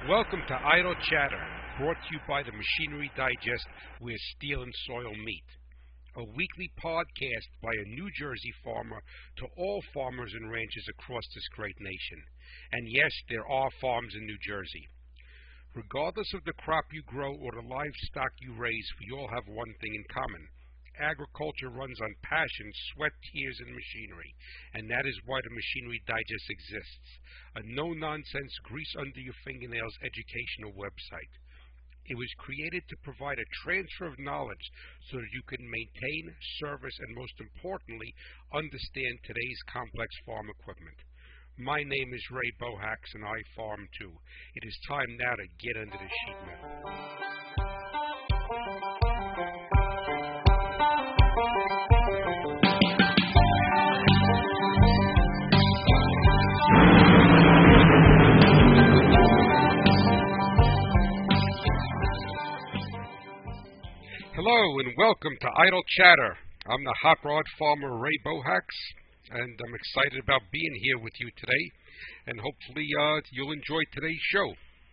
Welcome to Idle Chatter, brought to you by the Machinery Digest, where steel and soil meet. A weekly podcast by a New Jersey farmer to all farmers and ranchers across this great nation. And yes, there are farms in New Jersey. Regardless of the crop you grow or the livestock you raise, we all have one thing in common. Agriculture runs on passion, sweat, tears, and machinery, and that is why the Machinery Digest exists, a no-nonsense, grease-under-your-fingernails educational website. It was created to provide a transfer of knowledge so that you can maintain, service, and most importantly, understand today's complex farm equipment. My name is Ray Bohacs, and I farm too. It is time now to get under the sheet metal. Hello and welcome to Idle Chatter. I'm the hot rod farmer Ray Bohacs, and I'm excited about being here with you today, and hopefully you'll enjoy today's show.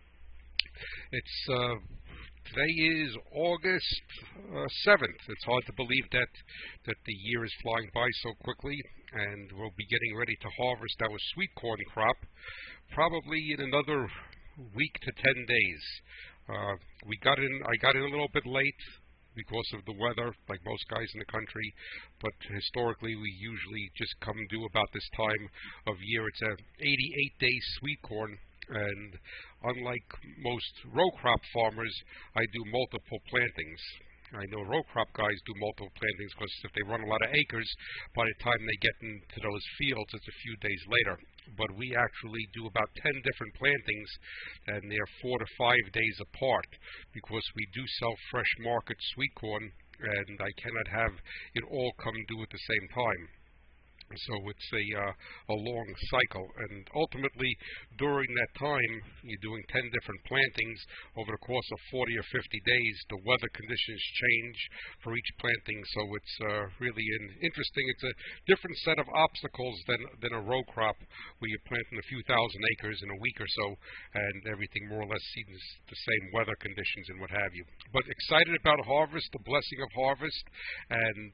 Today is August 7th. It's hard to believe that the year is flying by so quickly, and we'll be getting ready to harvest our sweet corn crop probably in another week to 10 days. I got in a little bit late because of the weather, like most guys in the country, but historically we usually just come due about this time of year. It's a 88-day sweet corn, and unlike most row crop farmers, I do multiple plantings. I know row crop guys do multiple plantings because if they run a lot of acres, by the time they get into those fields, it's a few days later. But we actually do about 10 different plantings, and they're 4 to 5 days apart because we do sell fresh market sweet corn, and I cannot have it all come due at the same time. So it's a long cycle, and ultimately during that time you're doing 10 different plantings over the course of 40 or 50 days. The weather conditions change for each planting, so it's really interesting. It's a different set of obstacles than a row crop where you're planting a few thousand acres in a week or so, and everything more or less sees the same weather conditions and what have you. But excited about harvest, the blessing of harvest, and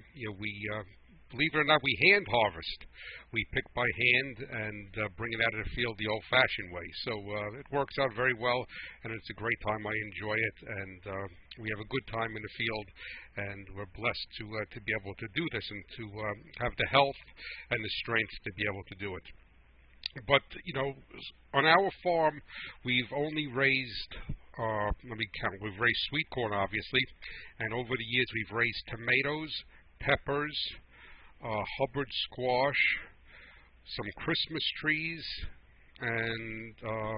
believe it or not, we hand harvest. We pick by hand and bring it out of the field the old-fashioned way. So it works out very well, and it's a great time. I enjoy it, and we have a good time in the field, and we're blessed to be able to do this and to have the health and the strength to be able to do it. But, on our farm, we've only raised, let me count, we've raised sweet corn, obviously, and over the years we've raised tomatoes, peppers, Hubbard squash, some Christmas trees, and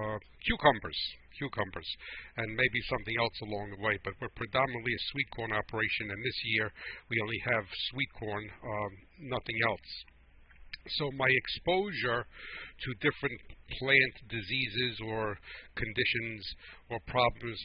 cucumbers, and maybe something else along the way. But we're predominantly a sweet corn operation, and this year we only have sweet corn, nothing else. So my exposure to different plant diseases or conditions or problems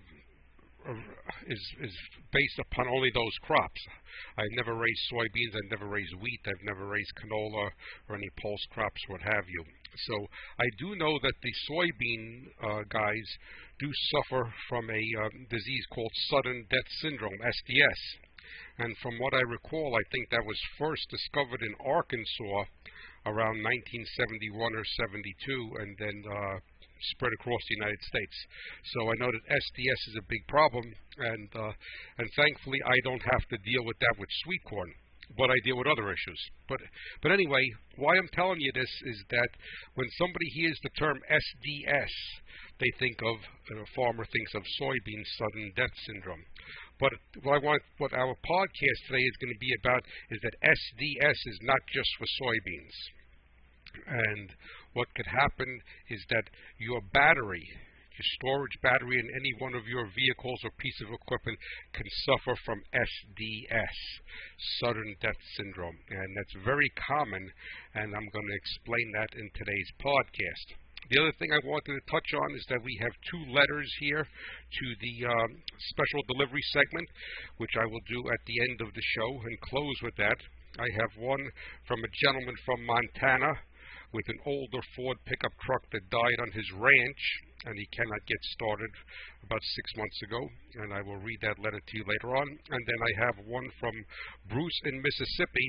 is based upon only those crops. I've never raised soybeans, I've never raised wheat, I've never raised canola or any pulse crops, what have you. So I do know that the soybean guys do suffer from a disease called sudden death syndrome, SDS. And from what I recall, I think that was first discovered in Arkansas around 1971 or 72, and then spread across the United States. So I know that SDS is a big problem, and thankfully I don't have to deal with that with sweet corn, but I deal with other issues. But anyway, why I'm telling you this is that when somebody hears the term SDS, they think of, a farmer thinks of soybean sudden death syndrome. But what our podcast today is going to be about is that SDS is not just for soybeans. And what could happen is that your battery, your storage battery in any one of your vehicles or piece of equipment can suffer from SDS, sudden death syndrome. And that's very common, and I'm going to explain that in today's podcast. The other thing I wanted to touch on is that we have 2 letters here to the special delivery segment, which I will do at the end of the show and close with that. I have one from a gentleman from Montana with an older Ford pickup truck that died on his ranch, and he cannot get started about 6 months ago, and I will read that letter to you later on. And then I have one from Bruce in Mississippi,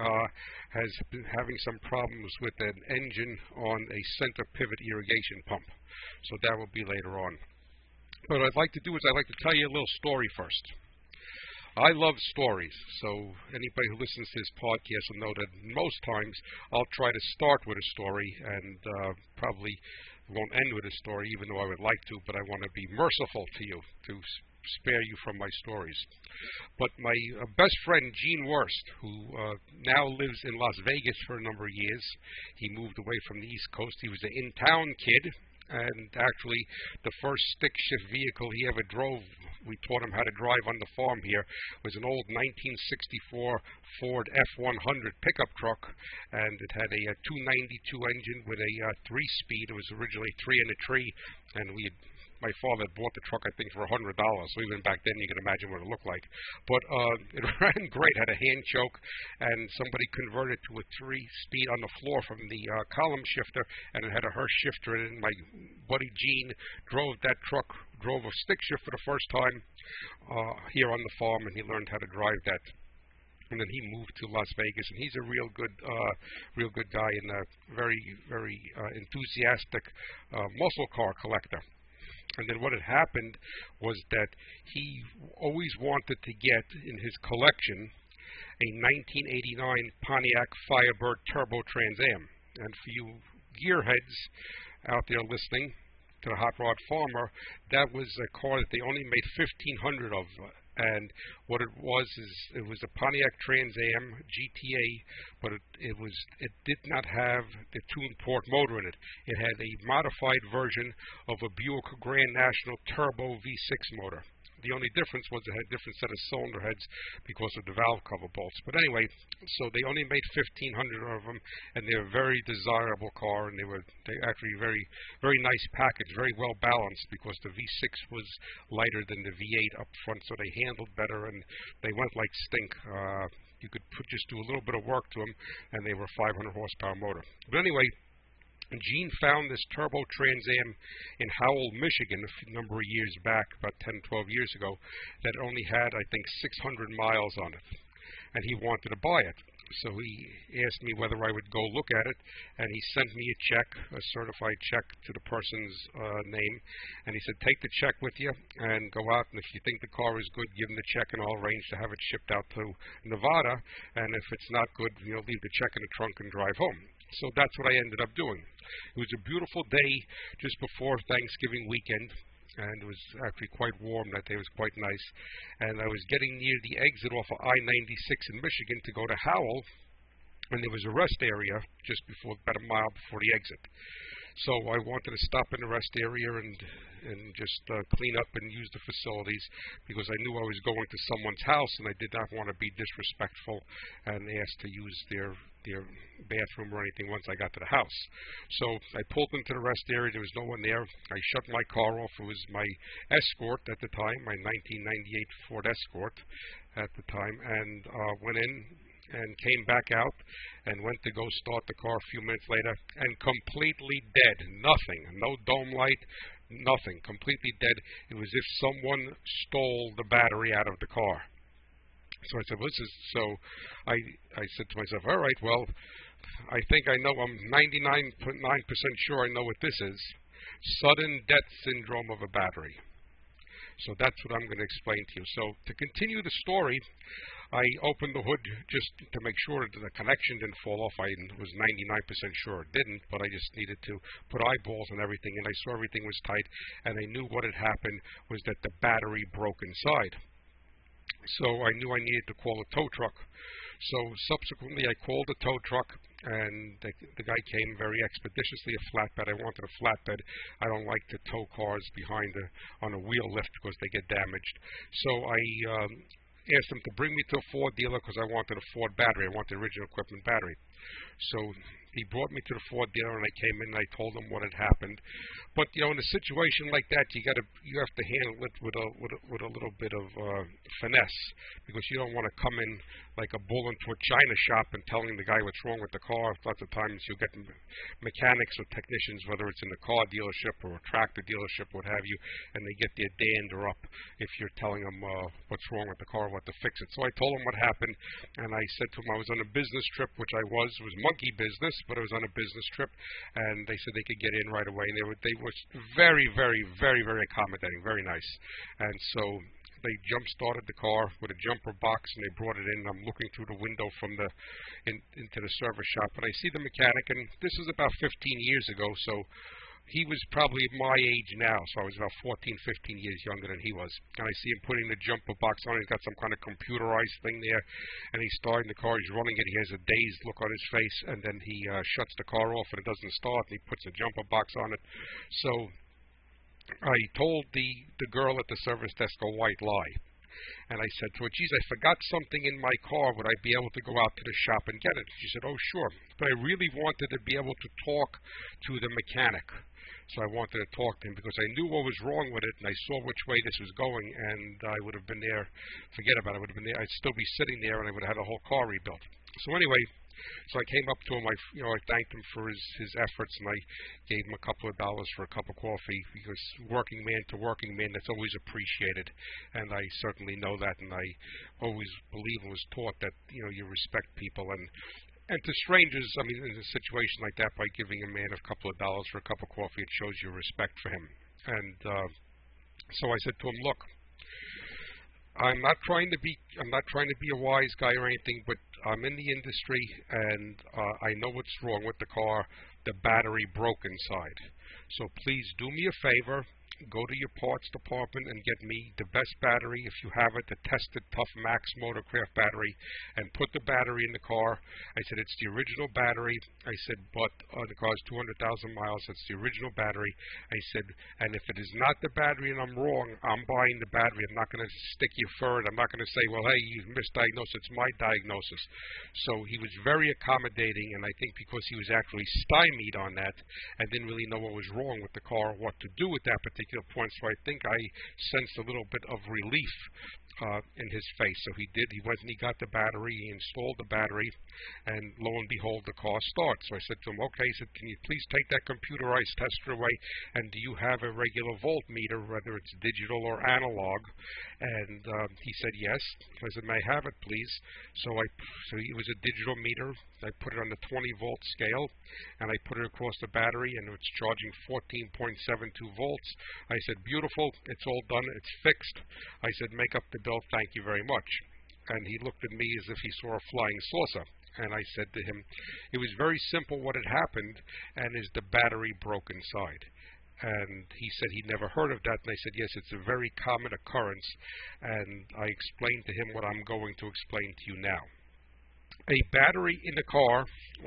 has been having some problems with an engine on a center pivot irrigation pump. So that will be later on. But what I'd like to do is I'd like to tell you a little story first. I love stories, so anybody who listens to this podcast will know that most times I'll try to start with a story and probably won't end with a story, even though I would like to, but I want to be merciful to you, to spare you from my stories. But my best friend, Gene Worst, who now lives in Las Vegas for a number of years, he moved away from the East Coast. He was an in-town kid, and actually the first stick shift vehicle he ever drove, we taught him how to drive on the farm here, was an old 1964 Ford F-100 pickup truck, and it had a 292 engine with a 3-speed. It was originally 3 in a tree, and my father had bought the truck, I think, for $100. So even back then, you can imagine what it looked like. But it ran great, had a hand choke, and somebody converted to a 3-speed on the floor from the column shifter, and it had a Hurst shifter in it. My buddy Gene drove that truck, drove a stick shift for the first time here on the farm, and he learned how to drive that. And then he moved to Las Vegas, and he's a real good guy and a very, very enthusiastic muscle car collector. And then what had happened was that he always wanted to get in his collection a 1989 Pontiac Firebird Turbo Trans Am. And for you gearheads out there listening to the Hot Rod Farmer, that was a car that they only made 1,500 of. And what it was is it was a Pontiac Trans Am GTA, but it did not have the tuned port motor in it. It had a modified version of a Buick Grand National Turbo V6 motor. The only difference was it had a different set of cylinder heads because of the valve cover bolts. But anyway, so they only made 1,500 of them, and they were a very desirable car, and they actually very, very nice package, very well balanced, because the V6 was lighter than the V8 up front, so they handled better, and they went like stink. You could just do a little bit of work to them, and they were 500 horsepower motor. But anyway, Gene found this Turbo Trans Am in Howell, Michigan, a number of years back, about 10, 12 years ago, that only had, I think, 600 miles on it. And he wanted to buy it. So he asked me whether I would go look at it, and he sent me a check, a certified check to the person's name. And he said, take the check with you and go out, and if you think the car is good, give him the check, and I'll arrange to have it shipped out to Nevada. And if it's not good, leave the check in the trunk and drive home. So that's what I ended up doing. It was a beautiful day just before Thanksgiving weekend, and it was actually quite warm that day. It was quite nice. And I was getting near the exit off of I-96 in Michigan to go to Howell, and there was a rest area just about a mile before the exit. So I wanted to stop in the rest area and just clean up and use the facilities, because I knew I was going to someone's house, and I did not want to be disrespectful and ask to use their bathroom or anything once I got to the house. So I pulled into the rest area. There was no one there. I shut my car off. It was my Escort at the time, my 1998 Ford Escort at the time, and went in and came back out and went to go start the car a few minutes later, and completely dead. Nothing. No dome light. Nothing. Completely dead. It was as if someone stole the battery out of the car. So I said, I said to myself, all right, well, I think I know, I'm 99.9% sure I know what this is. Sudden death syndrome of a battery. So that's what I'm going to explain to you. So to continue the story, I opened the hood just to make sure that the connection didn't fall off. I was 99% sure it didn't, but I just needed to put eyeballs on everything, and I saw everything was tight, and I knew what had happened was that the battery broke inside. So I knew I needed to call a tow truck. So subsequently I called a tow truck, and the guy came very expeditiously, a flatbed. I wanted a flatbed. I don't like to tow cars behind on a wheel lift because they get damaged. So I asked him to bring me to a Ford dealer because I wanted a Ford battery. I wanted the original equipment battery. So He brought me to the Ford dealer, and I came in and I told him what had happened. But in a situation like that, you have to handle it with a little bit of finesse, because you don't want to come in like a bull into a china shop and telling the guy what's wrong with the car. Lots of times you'll get mechanics or technicians, whether it's in the car dealership or a tractor dealership, what have you, and they get their dander up if you're telling them what's wrong with the car, what to fix it. So I told him what happened, and I said to him I was on a business trip, which I was. It was monkey business, but I was on a business trip, and they said they could get in right away. And they were very, very, very, very accommodating, very nice. And so they jump-started the car with a jumper box, and they brought it in. I'm looking through the window from into the service shop, and I see the mechanic, and this is about 15 years ago, so he was probably my age now, so I was about 14, 15 years younger than he was. And I see him putting the jumper box on. He's got some kind of computerized thing there, and he's starting the car. He's running it. He has a dazed look on his face, and then he shuts the car off, and it doesn't start, and he puts a jumper box on it. So I told the girl at the service desk a white lie. And I said to her, geez, I forgot something in my car. Would I be able to go out to the shop and get it? She said, oh, sure. But I really wanted to be able to talk to the mechanic. So I wanted to talk to him because I knew what was wrong with it, and I saw which way this was going, and I would have been there. Forget about it. I would have been there. I'd still be sitting there, and I would have had a whole car rebuilt. So anyway, so I came up to him. I thanked him for his efforts, and I gave him a couple of dollars for a cup of coffee, because working man to working man, that's always appreciated, and I certainly know that, and I always believe and was taught that you respect people, and to strangers, I mean, in a situation like that, by giving a man a couple of dollars for a cup of coffee, it shows your respect for him. And so I said to him, look, I'm not trying to be a wise guy or anything, but I'm in the industry, and I know what's wrong with the car. The battery broke inside. So please do me a favor. Go to your parts department and get me the best battery, if you have it, the tested Tough Max Motorcraft battery, and put the battery in the car. I said, it's the original battery. I said, but the car's 200,000 miles. It's the original battery. I said, and if it is not the battery and I'm wrong, I'm buying the battery. I'm not going to stick you for it. I'm not going to say, well, hey, you've misdiagnosed. It's my diagnosis. So he was very accommodating, and I think because he was actually stymied on that and didn't really know what was wrong with the car, what to do with that particular point, so I think I sensed a little bit of relief in his face. So he did. He went and he got the battery. He installed the battery, and lo and behold, the car starts. So I said to him, okay, I said, can you please take that computerized tester away, and do you have a regular voltmeter, whether it's digital or analog? And he said yes. I said, may I have it, please? So it was a digital meter. I put it on the 20-volt scale, and I put it across the battery, and it's charging 14.72 volts. I said, beautiful, it's all done, it's fixed. I said, make up the bill, thank you very much. And he looked at me as if he saw a flying saucer. And I said to him, it was very simple what had happened, and is the battery broke inside? And he said he'd never heard of that, and I said, yes, it's a very common occurrence, and I explained to him what I'm going to explain to you now. A battery in the car,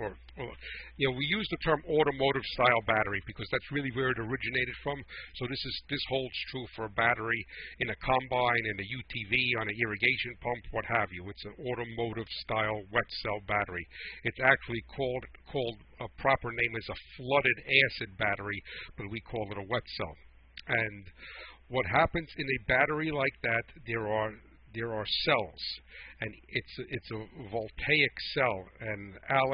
we use the term automotive style battery because that's really where it originated from. So this holds true for a battery in a combine, in a UTV, on an irrigation pump, what have you. It's an automotive style wet cell battery. It's actually called a proper name is a flooded acid battery, but we call it a wet cell. And what happens in a battery like that, there are cells, and it's a voltaic cell, and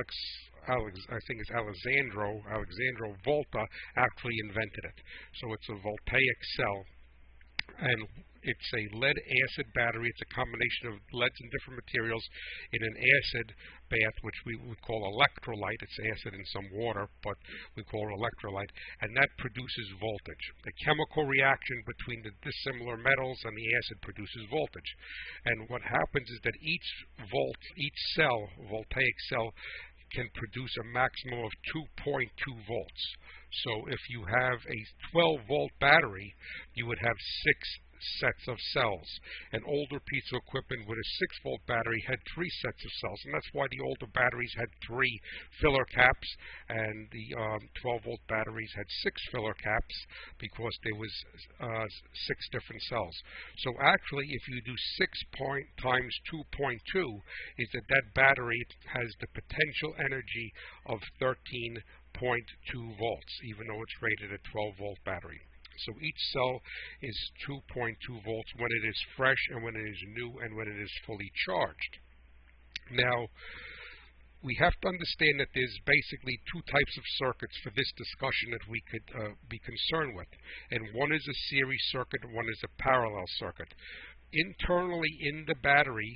I think it's Alexandro Volta actually invented it. So it's a voltaic cell, and it's a lead-acid battery. It's a combination of leads and different materials in an acid bath, which we would call electrolyte. It's acid in some water, but we call it electrolyte, and that produces voltage. The chemical reaction between the dissimilar metals and the acid produces voltage. And what happens is that each cell, voltaic cell, can produce a maximum of 2.2 volts. So if you have a 12-volt battery, you would have sets of cells. An older piece of equipment with a 6-volt battery had 3 sets of cells, and that's why the older batteries had 3 filler caps, and the 12-volt batteries had 6 filler caps, because there was 6 different cells. So actually, if you do 6 times 2.2, is that battery has the potential energy of 13.2 volts, even though it's rated a 12-volt battery. So each cell is 2.2 volts when it is fresh, and when it is new, and when it is fully charged. Now, we have to understand that there's basically 2 types of circuits for this discussion that we could be concerned with. And one is a series circuit, and one is a parallel circuit. Internally in the battery,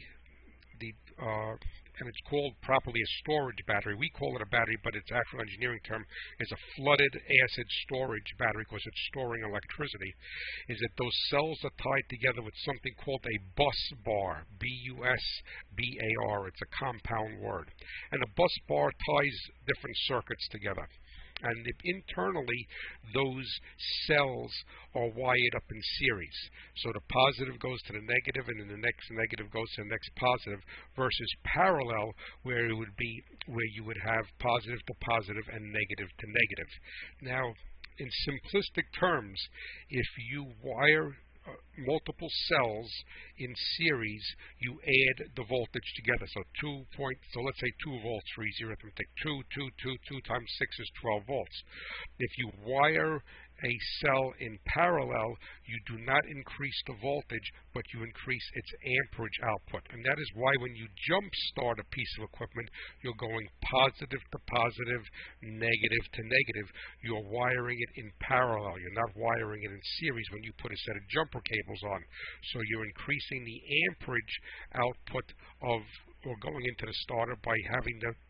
and it's called properly a storage battery. We call it a battery, but its actual engineering term is a flooded acid storage battery, because it's storing electricity, is that those cells are tied together with something called a bus bar, B-U-S-B-A-R. It's a compound word. And a bus bar ties different circuits together. And internally, those cells are wired up in series. So the positive goes to the negative, and then the next negative goes to the next positive, versus parallel, where it would be where you would have positive to positive and negative to negative. Now, in simplistic terms, if you wire multiple cells in series, you add the voltage together. So let's say 2 volts for easy arithmetic. 2 times 6 is 12 volts. If you wire a cell in parallel, you do not increase the voltage, but you increase its amperage output. And that is why when you jump start a piece of equipment, you're going positive to positive, negative to negative. You're wiring it in parallel. You're not wiring it in series when you put a set of jumper cables on. So you're increasing the amperage output or going into the starter by having the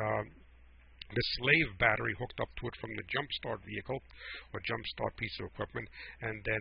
slave battery hooked up to it from the jump start vehicle or jump start piece of equipment, and then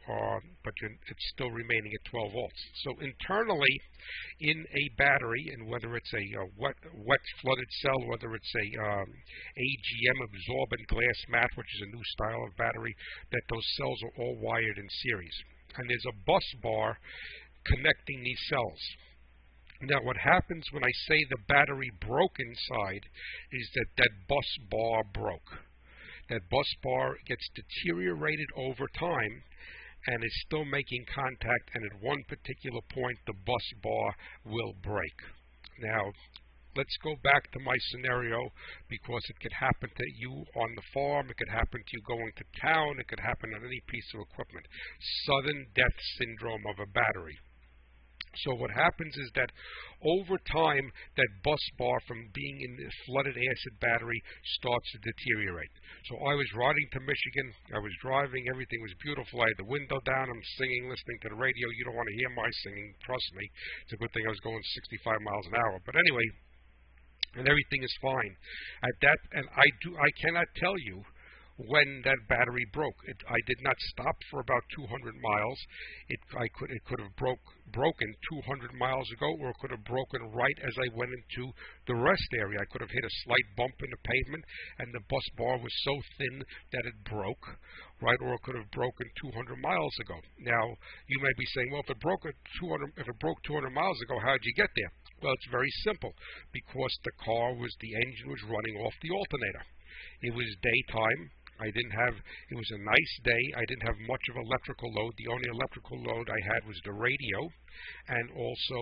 it's still remaining at 12 volts. So internally in a battery, and whether it's a wet flooded cell, whether it's a AGM absorbent glass mat, which is a new style of battery, that those cells are all wired in series. And there's a bus bar connecting these cells. Now, what happens when I say the battery broke inside is that bus bar broke. That bus bar gets deteriorated over time and is still making contact, and at one particular point the bus bar will break. Now, let's go back to my scenario, because it could happen to you on the farm, it could happen to you going to town, it could happen on any piece of equipment. Sudden death syndrome of a battery. So what happens is that over time, that bus bar from being in this flooded acid battery starts to deteriorate. So I was riding to Michigan, I was driving, everything was beautiful, I had the window down, I'm singing, listening to the radio. You don't want to hear my singing, trust me. It's a good thing I was going 65 miles an hour. But anyway, and everything is fine. And I cannot tell you when that battery broke. I did not stop for about 200 miles. It could have broken 200 miles ago, or it could have broken right as I went into the rest area. I could have hit a slight bump in the pavement, and the bus bar was so thin that it broke, right? Or it could have broken 200 miles ago. Now, you may be saying, well, if it broke 200 miles ago, how did you get there? Well, it's very simple, because the engine was running off the alternator. It was daytime. It was a nice day. I didn't have much of electrical load. The only electrical load I had was the radio, and also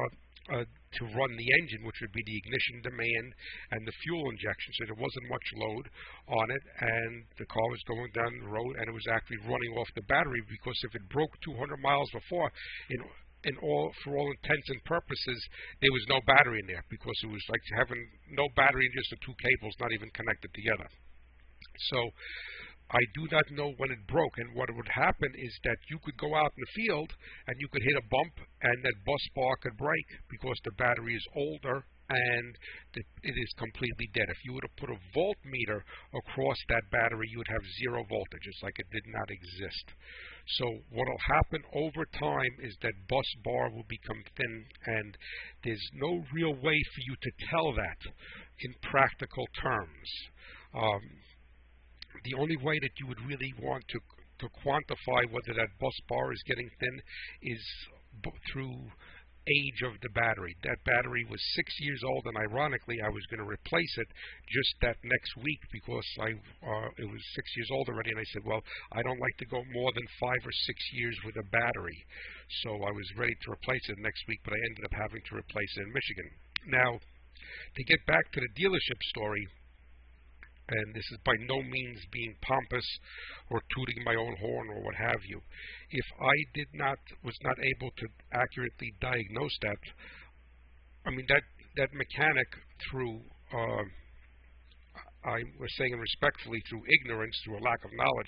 to run the engine, which would be the ignition demand and the fuel injection. So there wasn't much load on it, and the car was going down the road, and it was actually running off the battery, because if it broke 200 miles before, for all intents and purposes, there was no battery in there, because it was like having no battery in just the 2 cables, not even connected together. So I do not know when it broke, and what would happen is that you could go out in the field and you could hit a bump, and that bus bar could break, because the battery is older and it is completely dead. If you were to put a voltmeter across that battery, you would have 0 voltage. It's like it did not exist. So what will happen over time is that bus bar will become thin, and there's no real way for you to tell that in practical terms. The only way that you would really want to to quantify whether that bus bar is getting thin is through age of the battery. That battery was 6 years old, and ironically, I was going to replace it just that next week because it was 6 years old already, and I said, well, I don't like to go more than 5 or 6 years with a battery. So I was ready to replace it next week, but I ended up having to replace it in Michigan. Now, to get back to the dealership story, and this is by no means being pompous or tooting my own horn or what have you. If I was not able to accurately diagnose that, I mean that mechanic through I was saying respectfully through ignorance, through a lack of knowledge,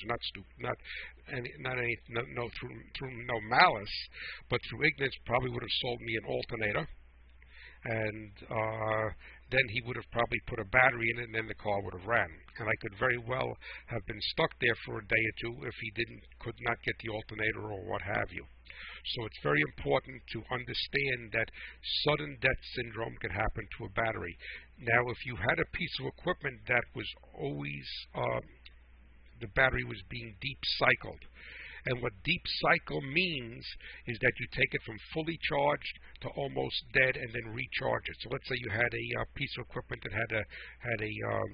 through no malice, but through ignorance, probably would have sold me an alternator. And then he would have probably put a battery in it, and then the car would have ran. And I could very well have been stuck there for a day or two if he could not get the alternator or what have you. So it's very important to understand that sudden death syndrome can happen to a battery. Now, if you had a piece of equipment that was always the battery was being deep cycled. And what deep cycle means is that you take it from fully charged to almost dead and then recharge it. So let's say you had a piece of equipment that had a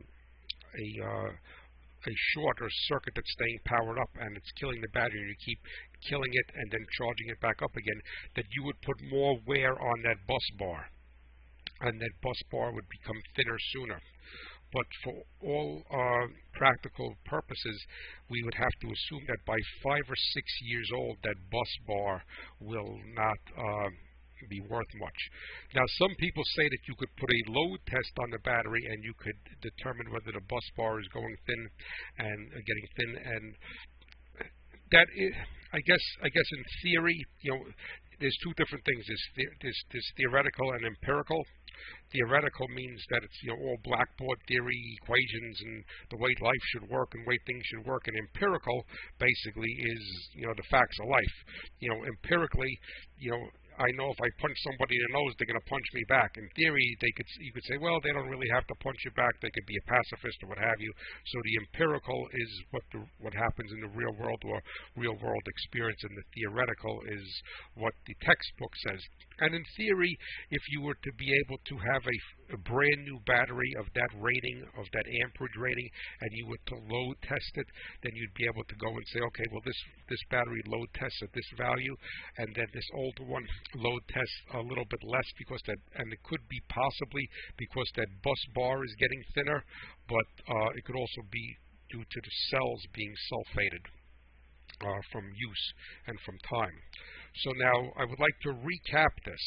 short or circuit that's staying powered up and it's killing the battery, and you keep killing it and then charging it back up again, that you would put more wear on that bus bar, and that bus bar would become thinner sooner. But for all practical purposes, we would have to assume that by 5 or 6 years old, that bus bar will not be worth much. Now, some people say that you could put a load test on the battery and you could determine whether the bus bar is going thin and getting thin. And that is, I guess in theory, there's two different things. There's theoretical and empirical. Theoretical means that it's all blackboard theory equations and the way life should work and the way things should work. And empirical basically is the facts of life. Empirically, I know if I punch somebody in the nose, they're going to punch me back. In theory, you could say, well, they don't really have to punch you back. They could be a pacifist or what have you. So the empirical is what happens in the real world or real world experience, and the theoretical is what the textbook says. And in theory, if you were to be able to have a brand new battery of that rating, of that amperage rating, and you were to load test it, then you'd be able to go and say, okay, well, this battery load tests at this value, and then this older one load tests a little bit less and it could be possibly because that bus bar is getting thinner, but it could also be due to the cells being sulfated from use and from time. So now I would like to recap this.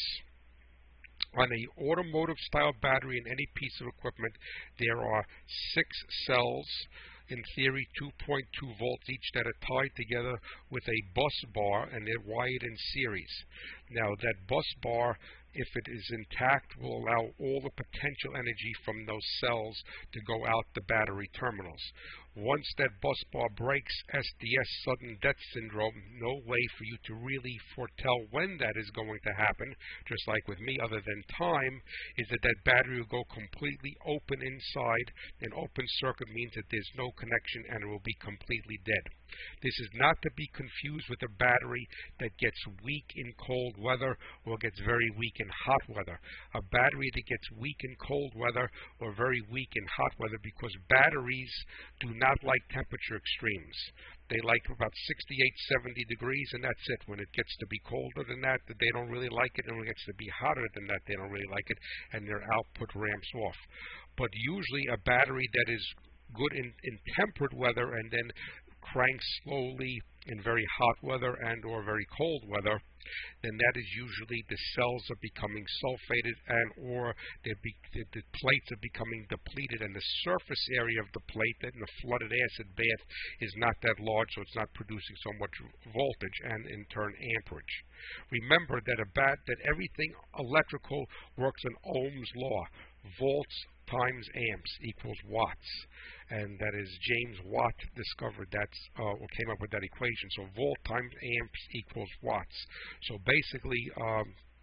On an automotive style battery in any piece of equipment, there are 6 cells, in theory 2.2 volts each, that are tied together with a bus bar, and they're wired in series. Now that bus bar, if it is intact, will allow all the potential energy from those cells to go out the battery terminals. Once that bus bar breaks, SDS, sudden death syndrome, no way for you to really foretell when that is going to happen, just like with me, other than time, is that battery will go completely open inside. An open circuit means that there's no connection and it will be completely dead. This is not to be confused with a battery that gets weak in cold weather or gets very weak in hot weather. A battery that gets weak in cold weather or very weak in hot weather, because batteries do not like temperature extremes. They like about 68, 70 degrees, and that's it. When it gets to be colder than that, they don't really like it, and when it gets to be hotter than that, they don't really like it, and their output ramps off. But usually a battery that is good in temperate weather and then cranks slowly in very hot weather and or very cold weather, then that is usually the cells are becoming sulfated and or the plates are becoming depleted, and the surface area of the plate in the flooded acid bath is not that large, so it's not producing so much voltage and in turn amperage. Remember that everything electrical works in Ohm's law. Volts times amps equals watts, and that is James Watt discovered or came up with that equation. So volt times amps equals watts. So basically,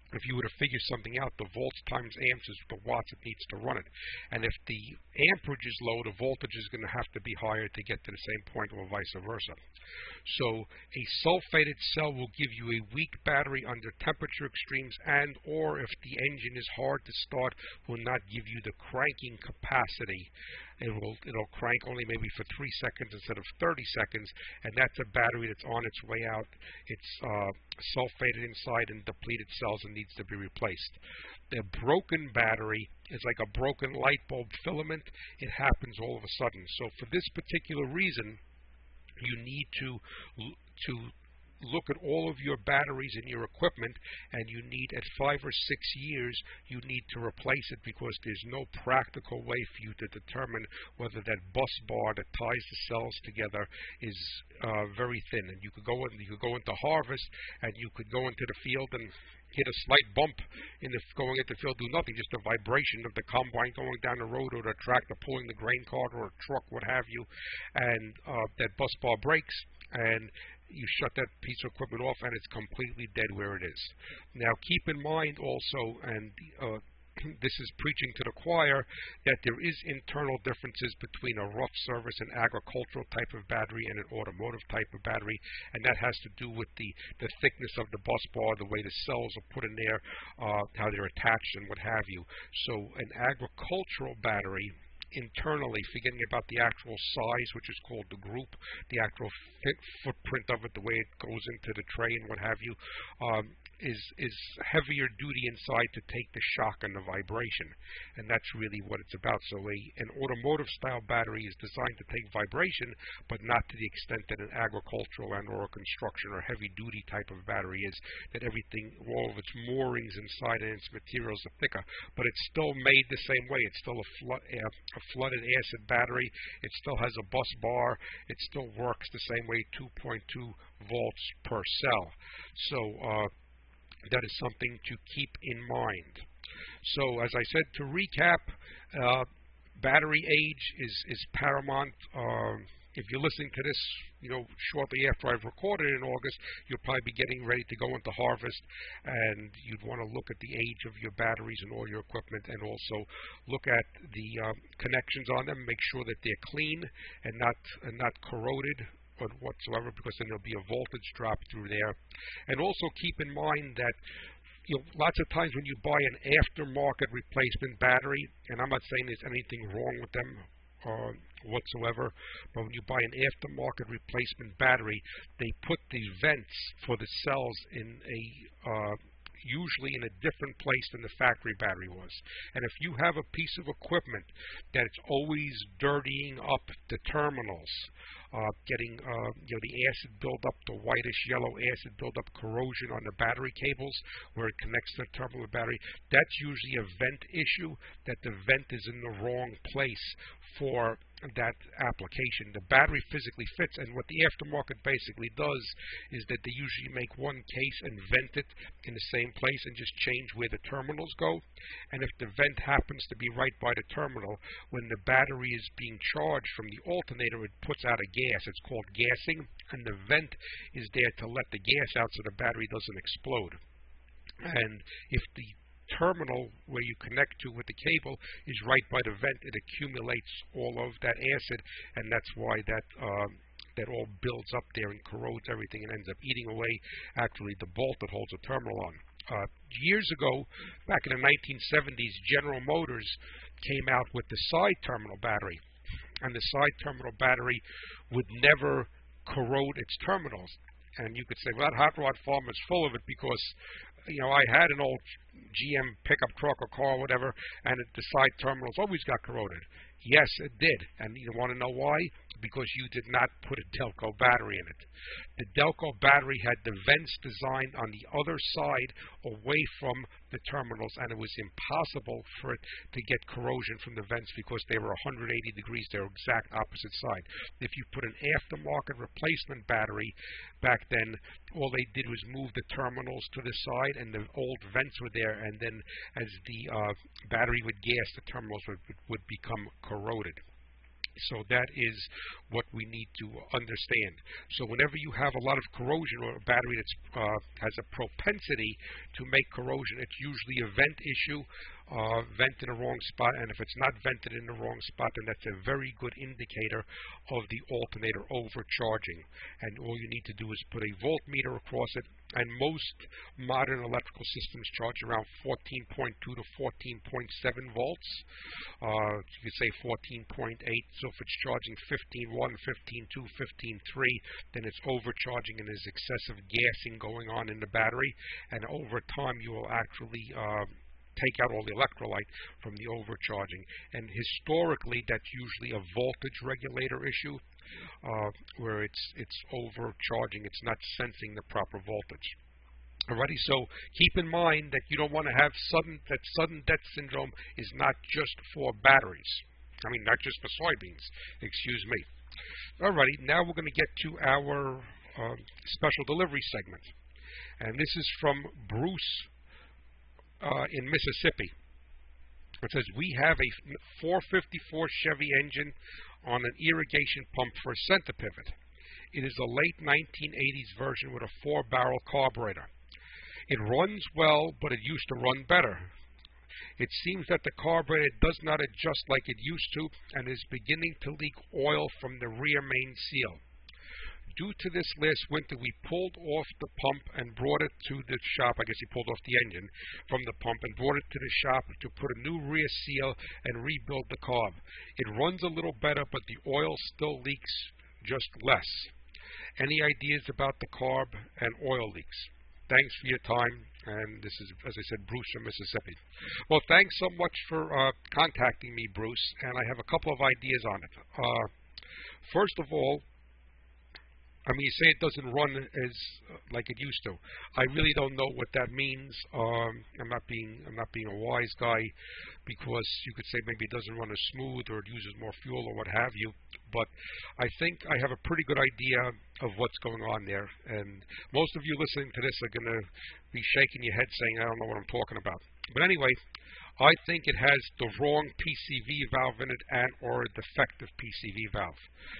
if you were to figure something out, the volts times amps is the watts it needs to run it. And if the amperage is low, the voltage is going to have to be higher to get to the same point, or vice versa. So a sulfated cell will give you a weak battery under temperature extremes, and or if the engine is hard to start, will not give you the cranking capacity. It'll crank only maybe for 3 seconds instead of 30 seconds, and that's a battery that's on its way out. It's sulfated inside and depleted cells and needs to be replaced. The broken battery is like a broken light bulb filament. It happens all of a sudden. So for this particular reason, you need to look at all of your batteries in your equipment, and you need, at 5 or 6 years, you need to replace it, because there's no practical way for you to determine whether that bus bar that ties the cells together is very thin. And you could go into harvest, and you could go into the field and hit a slight bump in the going into the field, do nothing, just a vibration of the combine going down the road, or the tractor pulling the grain cart, or a truck, what have you, and that bus bar breaks, and you shut that piece of equipment off, and it's completely dead where it is. Now, keep in mind also, and this is preaching to the choir, that there is internal differences between a rough service and agricultural type of battery and an automotive type of battery, and that has to do with the thickness of the bus bar, the way the cells are put in there, how they're attached, and what have you. So an agricultural battery, internally, forgetting about the actual size, which is called the group, the actual footprint of it, the way it goes into the tray and what have you, is heavier duty inside to take the shock and the vibration, and that's really what it's about. So an automotive style battery is designed to take vibration, but not to the extent that an agricultural and or a construction or heavy duty type of battery is, that everything, all of its moorings inside and its materials are thicker, but it's still made the same way. It's still a flooded acid battery. It still has a bus bar. It still works the same way, 2.2 volts per cell. So that is something to keep in mind. So, as I said, to recap, battery age is paramount. If you're listening to this, shortly after I've recorded it in August, you'll probably be getting ready to go into harvest, and you'd want to look at the age of your batteries and all your equipment, and also look at the connections on them. Make sure that they're clean and not corroded whatsoever, because then there'll be a voltage drop through there. And also keep in mind that lots of times when you buy an aftermarket replacement battery, and I'm not saying there's anything wrong with them whatsoever, but when you buy an aftermarket replacement battery, they put the vents for the cells in usually in a different place than the factory battery was. And if you have a piece of equipment that it's always dirtying up the terminals, getting the acid buildup, the whitish yellow acid buildup, corrosion on the battery cables where it connects to the terminal battery, that's usually a vent issue, that the vent is in the wrong place for that application. The battery physically fits, and what the aftermarket basically does is that they usually make one case and vent it in the same place and just change where the terminals go. And if the vent happens to be right by the terminal, when the battery is being charged from the alternator, it puts out a gas. It's called gassing, and the vent is there to let the gas out so the battery doesn't explode. And if the terminal where you connect to with the cable is right by the vent, it accumulates all of that acid, and that's why that all builds up there and corrodes everything and ends up eating away actually the bolt that holds the terminal on. Years ago, back in the 1970s, General Motors came out with the side terminal battery, and the side terminal battery would never corrode its terminals. And you could say, well, that hot rod farm is full of it, because I had an old GM pickup truck or car or whatever, and the side terminals always got corroded. Yes, it did. And you want to know why? Because you did not put a Delco battery in it. The Delco battery had the vents designed on the other side away from the terminals, and it was impossible for it to get corrosion from the vents because they were 180 degrees. They were exact opposite side. If you put an aftermarket replacement battery back then, all they did was move the terminals to the side, and the old vents were there, and then as the battery would gas, the terminals would become corroded. So that is what we need to understand. So whenever you have a lot of corrosion or a battery that has a propensity to make corrosion, it's usually a vent issue, vent in the wrong spot, and if it's not vented in the wrong spot, then that's a very good indicator of the alternator overcharging. And all you need to do is put a voltmeter across it, and most modern electrical systems charge around 14.2 to 14.7 volts. You could say 14.8, so if it's charging 15.1, 15.2, 15.3, then it's overcharging and there's excessive gassing going on in the battery, and over time you will actually take out all the electrolyte from the overcharging. And historically, that's usually a voltage regulator issue, where it's overcharging, it's not sensing the proper voltage. Alrighty, so keep in mind that you don't want to have sudden death syndrome is not just for batteries. I mean, not just for soybeans, excuse me. Alrighty, now we're going to get to our special delivery segment. And this is from Bruce in Mississippi. It says, we have a 454 Chevy engine on an irrigation pump for a center pivot. It is a late 1980s version with a 4-barrel carburetor. It runs well, but it used to run better. It seems that the carburetor does not adjust like it used to and is beginning to leak oil from the rear main seal. Due to this, last winter we pulled off the pump and brought it to the shop. I guess he pulled off the engine from the pump and brought it to the shop to put a new rear seal and rebuild the carb. It runs a little better, but the oil still leaks just less. Any ideas about the carb and oil leaks? Thanks for your time. And this is, as I said, Bruce from Mississippi. Well, thanks so much for contacting me, Bruce. And I have a couple of ideas on it. First of all, I mean, you say it doesn't run as like it used to. I really don't know what that means. I'm not being a wise guy, because you could say maybe it doesn't run as smooth or it uses more fuel or what have you. But I think I have a pretty good idea of what's going on there. And most of you listening to this are going to be shaking your head saying, I don't know what I'm talking about. But anyway, I think it has the wrong PCV valve in it and or a defective PCV valve.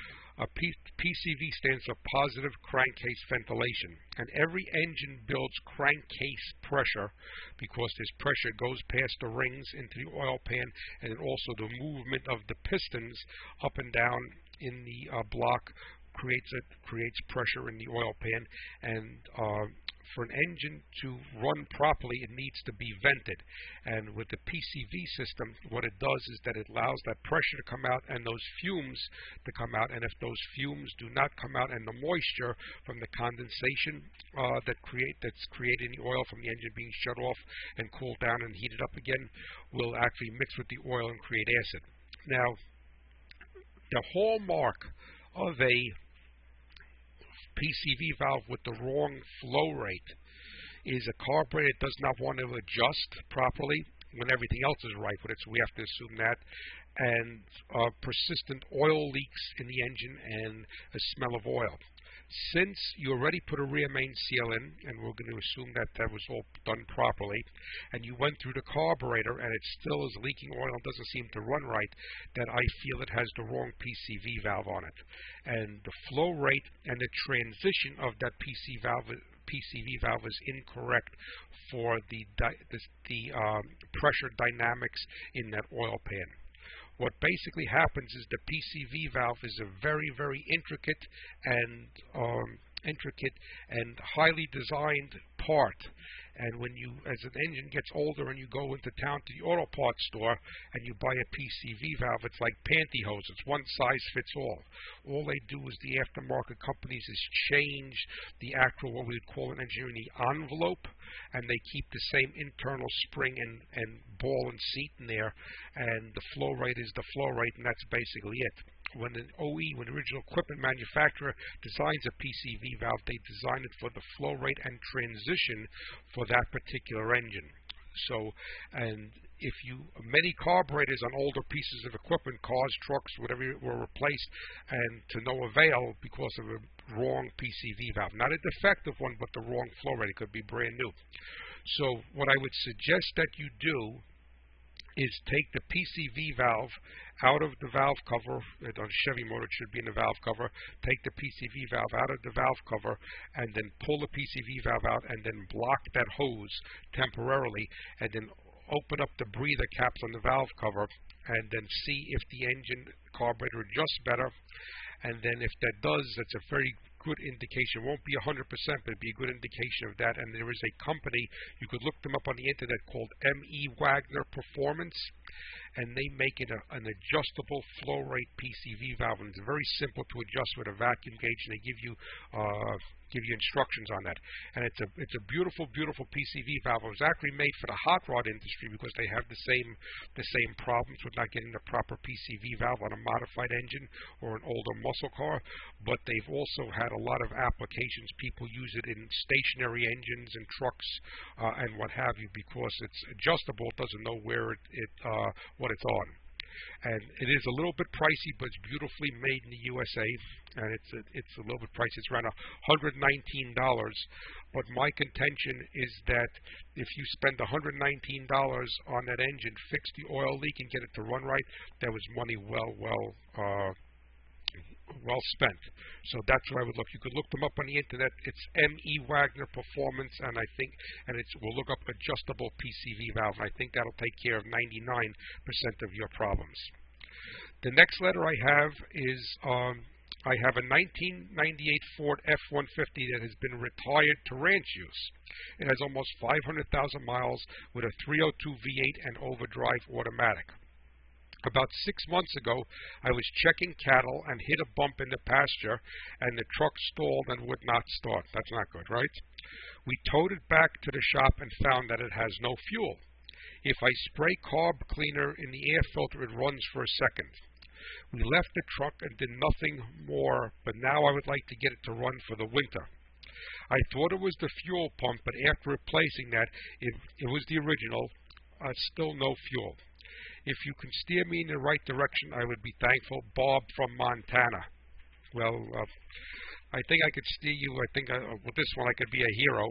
PCV stands for positive crankcase ventilation, and every engine builds crankcase pressure because this pressure goes past the rings into the oil pan, and also the movement of the pistons up and down in the block creates pressure in the oil pan. And for an engine to run properly, it needs to be vented. And with the PCV system, what it does is that it allows that pressure to come out and those fumes to come out. And if those fumes do not come out, and the moisture from the condensation that's created in the oil from the engine being shut off and cooled down and heated up again, will actually mix with the oil and create acid. Now, the hallmark of a PCV valve with the wrong flow rate is a carburetor does not want to adjust properly when everything else is right with it, so we have to assume that, and persistent oil leaks in the engine and a smell of oil. Since you already put a rear main seal in, and we're going to assume that that was all done properly, and you went through the carburetor and it still is leaking oil and doesn't seem to run right, that I feel it has the wrong PCV valve on it. And the flow rate and the transition of that PCV valve is incorrect for the pressure dynamics in that oil pan. What basically happens is the PCV valve is a very, very intricate and highly designed part. And when you, as an engine gets older and you go into town to the auto parts store and you buy a PCV valve, it's like pantyhose. It's one size fits all. All they do is the aftermarket companies is change the actual, what we would call in engineering, the envelope, and they keep the same internal spring and ball and seat in there, and the flow rate is the flow rate, and that's basically it. When an OE, when the original equipment manufacturer designs a PCV valve, they design it for the flow rate and transition for that particular engine. So, and if many carburetors on older pieces of equipment, cars, trucks, whatever, were replaced, and to no avail because of a wrong PCV valve. Not a defective one, but the wrong flow rate. It could be brand new. So what I would suggest that you do is take the PCV valve out of the valve cover. On Chevy motor, it should be in the valve cover. Take the PCV valve out of the valve cover and then pull the PCV valve out and then block that hose temporarily and then open up the breather caps on the valve cover and then see if the engine carburetor adjusts better. And then if that does, that's a very good indication. It won't be 100%, but it'd be a good indication of that. And there is a company, you could look them up on the internet, called M.E. Wagner Performance, and they make it an adjustable flow rate PCV valve. And it's very simple to adjust with a vacuum gauge, and they give you instructions on that. And it's a beautiful, beautiful PCV valve. It was actually made for the hot rod industry because they have the same problems with not getting the proper PCV valve on a modified engine or an older muscle car. But they've also had a lot of applications. People use it in stationary engines and trucks and what have you, because it's adjustable. It doesn't know where what it's on. And it is a little bit pricey, but it's beautifully made in the USA, and it's a little bit pricey. It's around $119. But my contention is that if you spend $119 on that engine, fix the oil leak, and get it to run right, that was money well spent. So that's where I would look. You could look them up on the internet. It's M.E. Wagner Performance, and we'll look up adjustable PCV valve. And I think that'll take care of 99% of your problems. The next letter I have is I have a 1998 Ford F-150 that has been retired to ranch use. It has almost 500,000 miles with a 302 V8 and overdrive automatic. About 6 months ago, I was checking cattle and hit a bump in the pasture, and the truck stalled and would not start. That's not good, right? We towed it back to the shop and found that it has no fuel. If I spray carb cleaner in the air filter, it runs for a second. We left the truck and did nothing more, but now I would like to get it to run for the winter. I thought it was the fuel pump, but after replacing that, it was the original, still no fuel. If you can steer me in the right direction, I would be thankful. Bob from Montana. Well, I think I could steer you. I think with this one I could be a hero.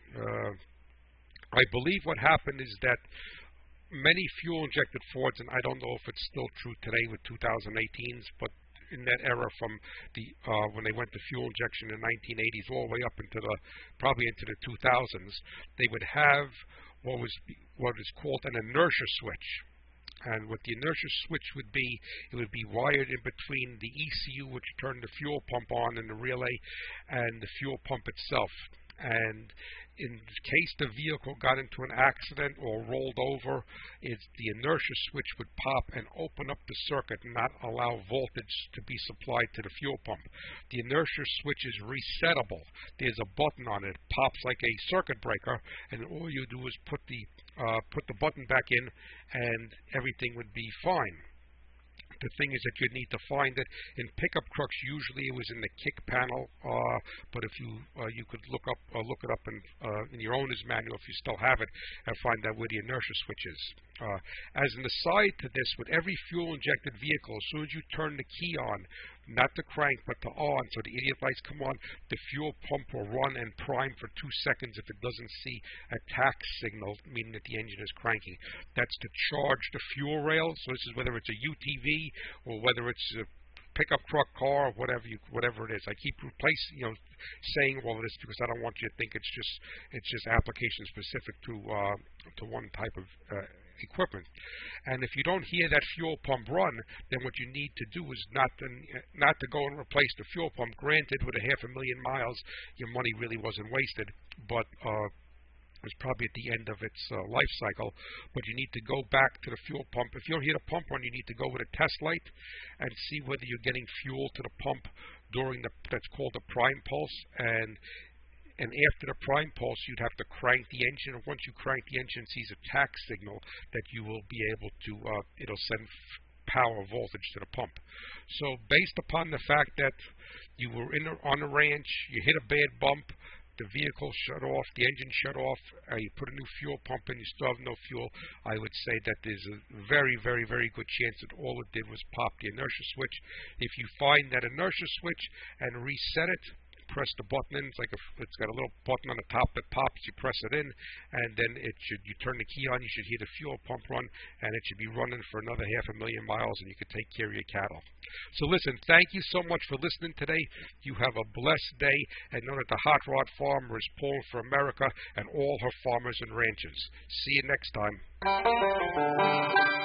I believe what happened is that many fuel-injected Fords, and I don't know if it's still true today with 2018s, but in that era from when they went to fuel injection in the 1980s all the way up into probably into the 2000s, they would have what is called an inertia switch. And what the inertia switch would be, it would be wired in between the ECU, which turned the fuel pump on in the relay, and the fuel pump itself. And in case the vehicle got into an accident or rolled over, the inertia switch would pop and open up the circuit and not allow voltage to be supplied to the fuel pump. The inertia switch is resettable. There's a button on it. It pops like a circuit breaker, and all you do is put the button back in, and everything would be fine. The thing is that you'd need to find it in pickup trucks. Usually it was in the kick panel, but if you could look it up in your owner's manual if you still have it, and find out where the inertia switch is. As an aside to this, with every fuel-injected vehicle, as soon as you turn the key on, not the crank but the on, so the idiot lights come on, the fuel pump will run and prime for 2 seconds if it doesn't see a tax signal, meaning that the engine is cranking. That's to charge the fuel rail. So this is whether it's a UTV or whether it's a pickup truck, car, whatever it is. I keep saying all of this because I don't want you to think it's just application specific to one type of equipment. And if you don't hear that fuel pump run, then what you need to do is not to go and replace the fuel pump. Granted, with 500,000 miles, your money really wasn't wasted, but it was probably at the end of its life cycle. But you need to go back to the fuel pump. If you don't hear the pump run, you need to go with a test light and see whether you're getting fuel to the pump during that's called the prime pulse. And after the prime pulse, you'd have to crank the engine. And once you crank the engine, it sees a tax signal that you will be able to, it'll send power voltage to the pump. So based upon the fact that you were on a ranch, you hit a bad bump, the vehicle shut off, the engine shut off, you put a new fuel pump in, you still have no fuel, I would say that there's a very, very, very good chance that all it did was pop the inertia switch. If you find that inertia switch and reset it, press the button in. It's got a little button on the top that pops. You press it in, and then you turn the key on. You should hear the fuel pump run, and it should be running for another 500,000 miles, and you can take care of your cattle. So listen, thank you so much for listening today. You have a blessed day, and know that the Hot Rod Farmer is pulling for America and all her farmers and ranchers. See you next time.